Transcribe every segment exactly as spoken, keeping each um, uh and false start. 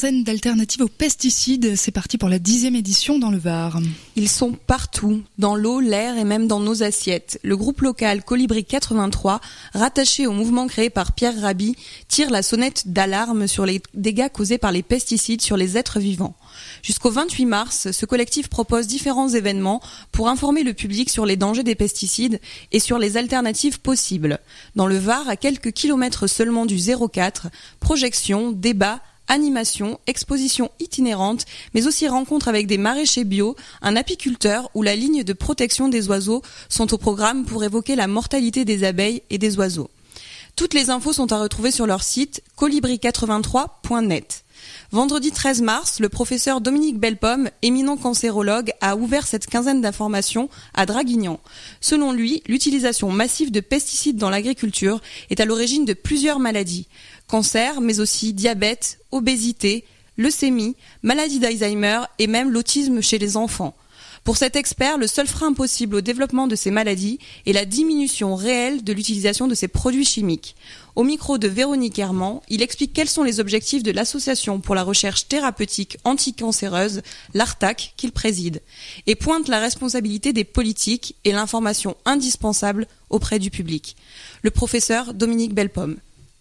quinzaine d'alternatives aux pesticides. C'est parti pour la dixième édition dans le Var. Ils sont partout, dans l'eau, l'air et même dans nos assiettes. Le groupe local Colibri quatre-vingt-trois, rattaché au mouvement créé par Pierre Rabhi, tire la sonnette d'alarme sur les dégâts causés par les pesticides sur les êtres vivants. Jusqu'au vingt-huit mars, ce collectif propose différents événements pour informer le public sur les dangers des pesticides et sur les alternatives possibles. Dans le Var, à quelques kilomètres seulement du zéro quatre, projections, débats, animations, expositions itinérantes, mais aussi rencontres avec des maraîchers bio, un apiculteur ou la ligne de protection des oiseaux sont au programme pour évoquer la mortalité des abeilles et des oiseaux. Toutes les infos sont à retrouver sur leur site colibri quatre-vingt-trois point net. Vendredi treize mars, le professeur Dominique Bellepomme, éminent cancérologue, a ouvert cette quinzaine d'informations à Draguignan. Selon lui, l'utilisation massive de pesticides dans l'agriculture est à l'origine de plusieurs maladies. Cancer, mais aussi diabète, obésité, leucémie, maladie d'Alzheimer et même l'autisme chez les enfants. Pour cet expert, le seul frein possible au développement de ces maladies est la diminution réelle de l'utilisation de ces produits chimiques. Au micro de Véronique Herman, il explique quels sont les objectifs de l'Association pour la recherche thérapeutique anticancéreuse, l'ARTAC, qu'il préside, et pointe la responsabilité des politiques et l'information indispensable auprès du public. Le professeur Dominique Bellepomme.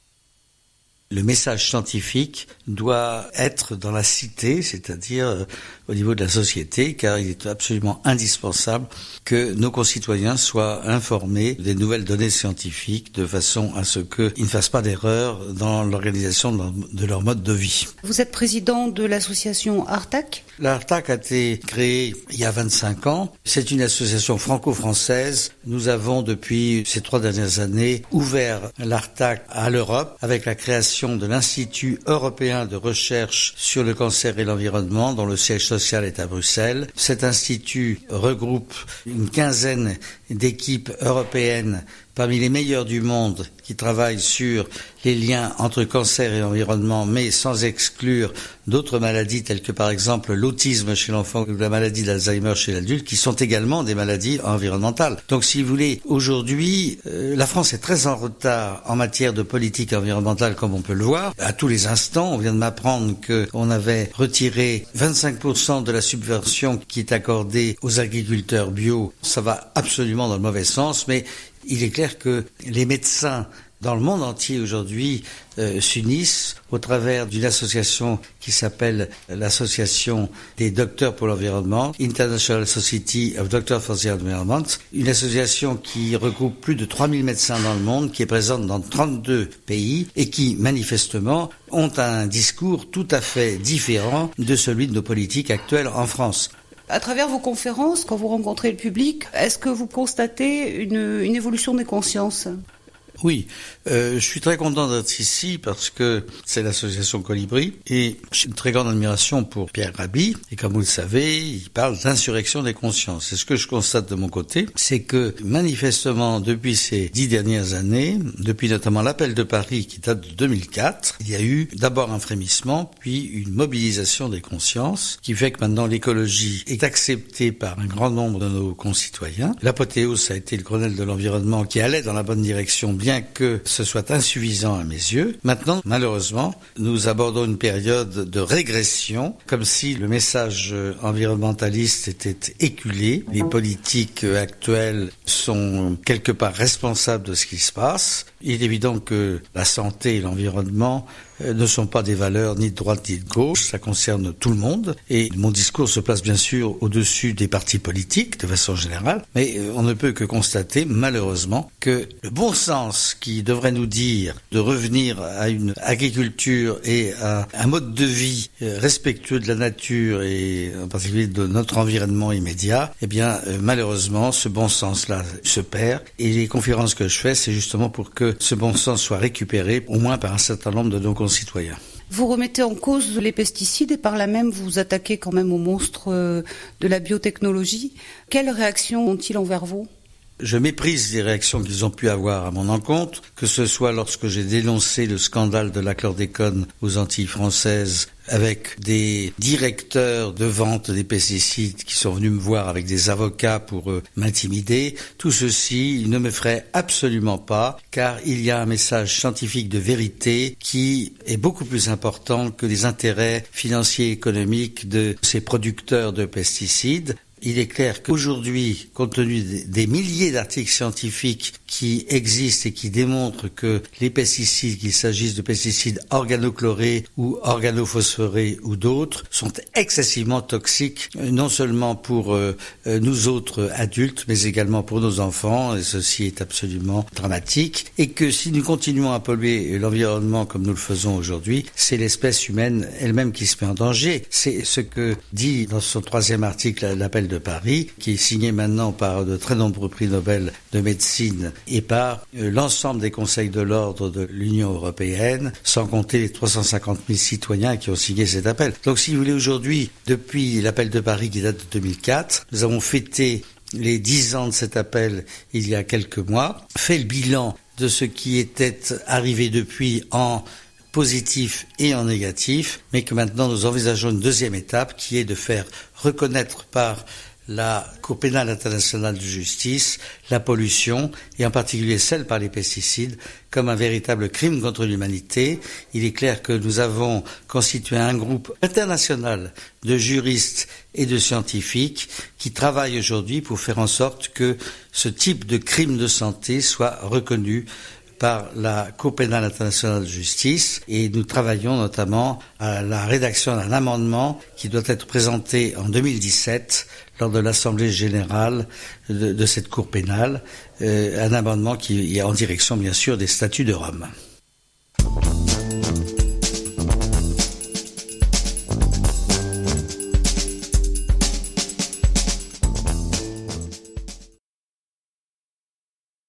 Le message scientifique doit être dans la cité, c'est-à-dire euh, au niveau de la société, car il est absolument indispensable que nos concitoyens soient informés des nouvelles données scientifiques de façon à ce qu'ils ne fassent pas d'erreur dans l'organisation de leur, de leur mode de vie. Vous êtes président de l'association ARTAC ? L'ARTAC a été créée il y a vingt-cinq ans. C'est une association franco-française. Nous avons depuis ces trois dernières années ouvert l'ARTAC à l'Europe avec la création de l'Institut européen de recherche sur le cancer et l'environnement, dont le siège social est à Bruxelles. Cet institut regroupe une quinzaine d'équipes européennes parmi les meilleurs du monde qui travaillent sur les liens entre cancer et environnement, mais sans exclure d'autres maladies telles que par exemple l'autisme chez l'enfant ou la maladie d'Alzheimer chez l'adulte, qui sont également des maladies environnementales. Donc si vous voulez, aujourd'hui, euh, la France est très en retard en matière de politique environnementale, comme on peut le voir. À tous les instants, on vient de m'apprendre qu'on avait retiré vingt-cinq pour cent de la subvention qui est accordée aux agriculteurs bio. Ça va absolument dans le mauvais sens, mais il est clair que les médecins dans le monde entier aujourd'hui euh, s'unissent au travers d'une association qui s'appelle l'association des docteurs pour l'environnement, International Society of Doctors for the Environment, une association qui regroupe plus de trois mille médecins dans le monde, qui est présente dans trente-deux pays et qui manifestement ont un discours tout à fait différent de celui de nos politiques actuelles en France. À travers vos conférences, quand vous rencontrez le public, est-ce que vous constatez une, une évolution des consciences ? Oui, euh, je suis très content d'être ici parce que c'est l'association Colibri et j'ai une très grande admiration pour Pierre Rabhi et comme vous le savez, il parle d'insurrection des consciences. Et ce que je constate de mon côté, c'est que manifestement depuis ces dix dernières années, depuis notamment l'appel de Paris qui date de deux mille quatre, il y a eu d'abord un frémissement, puis une mobilisation des consciences qui fait que maintenant l'écologie est acceptée par un grand nombre de nos concitoyens. L'apothéose, ça a été le Grenelle de l'environnement qui allait dans la bonne direction, bien que ce soit insuffisant à mes yeux. Maintenant, malheureusement, nous abordons une période de régression, comme si le message environnementaliste était éculé. Les politiques actuelles sont quelque part responsables de ce qui se passe. Il est évident que la santé et l'environnement ne sont pas des valeurs ni de droite ni de gauche, ça concerne tout le monde et mon discours se place bien sûr au-dessus des partis politiques de façon générale, mais on ne peut que constater malheureusement que le bon sens qui devrait nous dire de revenir à une agriculture et à un mode de vie respectueux de la nature et en particulier de notre environnement immédiat, eh bien malheureusement ce bon sens-là se perd et les conférences que je fais c'est justement pour que ce bon sens soit récupéré au moins par un certain nombre de nos concitoyens. Vous remettez en cause les pesticides et par là même vous vous attaquez quand même aux monstres de la biotechnologie. Quelles réactions ont-ils envers vous ? je méprise les réactions qu'ils ont pu avoir à mon encontre, que ce soit lorsque j'ai dénoncé le scandale de la chlordécone aux Antilles françaises, avec des directeurs de vente des pesticides qui sont venus me voir avec des avocats pour euh, m'intimider. Tout ceci ne me ferait absolument pas, car il y a un message scientifique de vérité qui est beaucoup plus important que les intérêts financiers et économiques de ces producteurs de pesticides. Il est clair qu'aujourd'hui, compte tenu des milliers d'articles scientifiques qui existent et qui démontrent que les pesticides, qu'il s'agisse de pesticides organochlorés ou organophosphorés ou d'autres, sont excessivement toxiques, non seulement pour euh, nous autres adultes, mais également pour nos enfants, et ceci est absolument dramatique, et que si nous continuons à polluer l'environnement comme nous le faisons aujourd'hui, c'est l'espèce humaine elle-même qui se met en danger. C'est ce que dit dans son troisième article l'appel de Paris, qui est signé maintenant par de très nombreux prix Nobel de médecine et par euh, l'ensemble des conseils de l'ordre de l'Union européenne, sans compter les trois cent cinquante mille citoyens qui ont signé cet appel. Donc si vous voulez, aujourd'hui, depuis l'appel de Paris qui date de deux mille quatre, nous avons fêté les dix ans de cet appel il y a quelques mois, fait le bilan de ce qui était arrivé depuis en positif et en négatif, mais que maintenant nous envisageons une deuxième étape qui est de faire reconnaître par la Cour pénale internationale de justice la pollution, et en particulier celle par les pesticides, comme un véritable crime contre l'humanité. Il est clair que nous avons constitué un groupe international de juristes et de scientifiques qui travaillent aujourd'hui pour faire en sorte que ce type de crime de santé soit reconnu par la Cour pénale internationale de justice, et nous travaillons notamment à la rédaction d'un amendement qui doit être présenté en deux mille dix-sept lors de l'Assemblée générale de, de cette Cour pénale, euh, un amendement qui est en direction bien sûr des statuts de Rome.